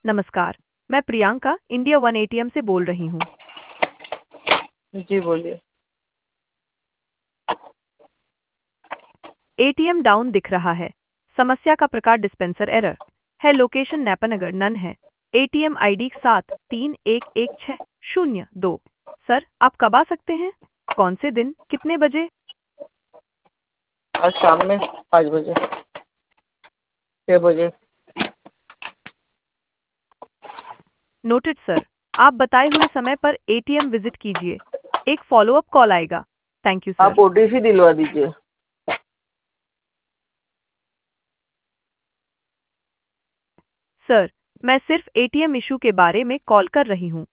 नमस्कार। मैं Priyanka India one ATM से बोल रही हूँ। जी बोलिए। एटीएम डाउन दिख रहा है। समस्या का प्रकार डिस्पेंसर एरर है। लोकेशन नैपानगर नन है। ATM ID 73116002। सर, आप कब आ सकते हैं? कौन से दिन, कितने बजे? आज शाम में 5 बजे, 6 बजे। Noted sir. आप बताए हुए समय पर एटीएम विजिट कीजिए। एक फॉलोअप कॉल आएगा। Thank you sir. आप ओटीपी दिलवा दीजिए। सर, मैं सिर्फ एटीएम इशू के बारे में कॉल कर रही हूँ।